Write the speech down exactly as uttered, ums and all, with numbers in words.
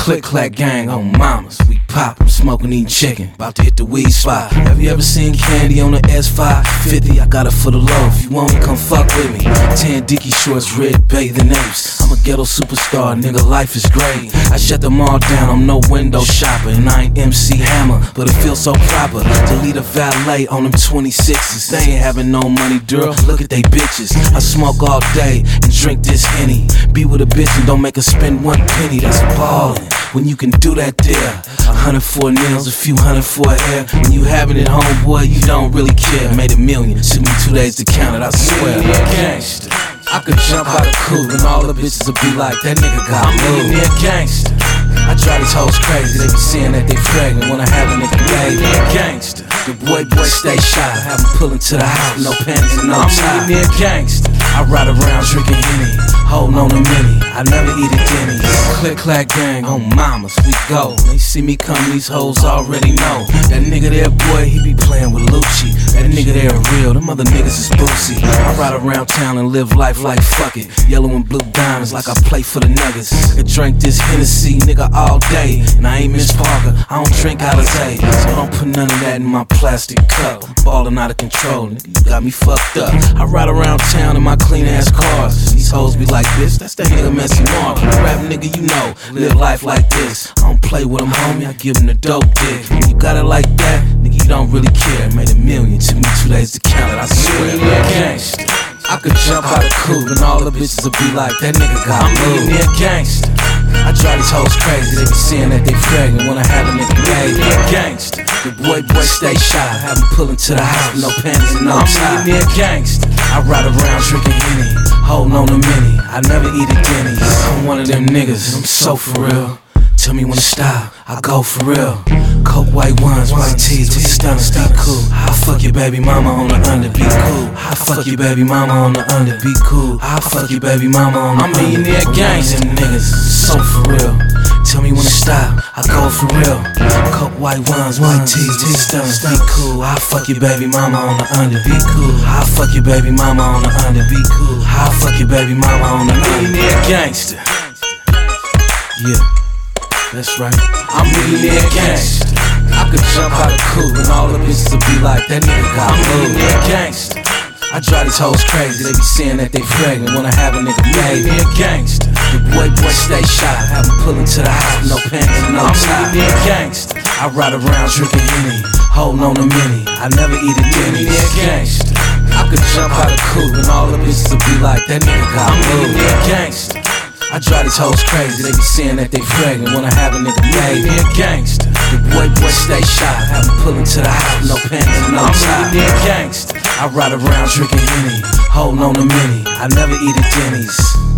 Click clack gang on mamas, we pop, I'm smoking, eating chicken, about to hit the weed spot. Have you ever seen Candy on the S five fifty? I got it for the low, if you want it, come fuck with me. Tan Dickie shorts, red bathing apes. I'm a ghetto superstar, nigga, life is great. I shut them all down, I'm no window shopper, and I ain't M C Hammer, but it feels so proper to lead a valet on them twenty-sixes. They ain't having no money, girl, look at they bitches. I smoke all day and drink this Henny. Be with a bitch and don't make her spend one penny, that's ballin'. When you can do that there, a hundred for nails, a few hundred for a hair. When you having it, homeboy, you don't really care. Made a million, took me two days to count it, I swear. Gangsta, I could jump out of coupe and all the bitches would be like, that nigga got moved. I'm gangsta, I drive these hoes crazy, they be saying that they pregnant when I have a nigga baby. Gangsta, the boy boy stay shy, have him pullin' to the house with no panties and no tie. I'm a gangsta, I ride around drinking Henny, holding on a mini, I never eat a Denny's. Click clack gang on mamas, we go. They see me come, these hoes already know. That nigga there, boy, he be playing with Lucci. That nigga there real, them other niggas is boozy. I ride around town and live life like fuck it. Yellow and blue diamonds like I play for the Nuggets. I could drink this Hennessy, nigga, all day. And I ain't Miss Parker, I don't drink Alizé. So don't put none of that in my plastic cup. I'm ballin' out of control, nigga, you got me fucked up. I ride around town in my clean ass cars. These hoes be like, bitch, that's that nigga Messy Mark. Rap nigga, you know, live life like this. I don't play with them, homie, I give them the dope dick. When you got it like that, nigga, you don't really care. Made a million, took me two days to count it, I swear. Gangsta, I could jump out of coupe and all the bitches would be like, that nigga got moved. I'm a gangsta, I drive these hoes crazy, they be saying that they pregnant when I have a nigga baby. Gangsta, the boy boy stay shy, have him pullin' to the house with no panties and no tie. I'm a gangsta, I ride around drinking Henny, holding on a mini, I never eat a Denny's. I'm one of them niggas, I'm so for real. Tell me when to stop, I go for real. Coke white ones, white tees with stunner, be cool. I'll fuck your baby mama on the under, be cool. I'll fuck your baby mama on the under, be cool. I'll fuck your baby mama on the under. I'm eating that gangsta, them niggas, so for real. Tell me when to stop, I go for real. Coke white ones, white tees with stunner, be cool. I'll fuck your baby mama on the under, be cool. I'll fuck your baby mama on the under, be cool. I'll fuck your baby mama on the under. I'm eating that gangsta, yeah. That's right, I'm really that gangsta. I could jump out of coupe and all the bitches would be like, that nigga got moved. I'm really that gangsta. I drive these hoes crazy, they be saying that they pregnant when I have a nigga baby. I'm really gangsta. The boy boy stay shy, have him pullin' to the house with no panties and no tie. I'm really that gangsta. I ride around drinking Henny, holding on a mini, I never eat a Denny's. I'm really that gangsta. I could jump out of coupe and all the bitches would be like, that nigga got moved. I'm really that gangsta. I drive these hoes crazy, they be saying that they pregnant when I have a nigga baby. I'm a gangsta, the boy boy stay shy, have him pullin' to the house with no panties and no tie. I'm really a gangsta, I ride around drinking Henny, holding on a mini, I never eat a Denny's.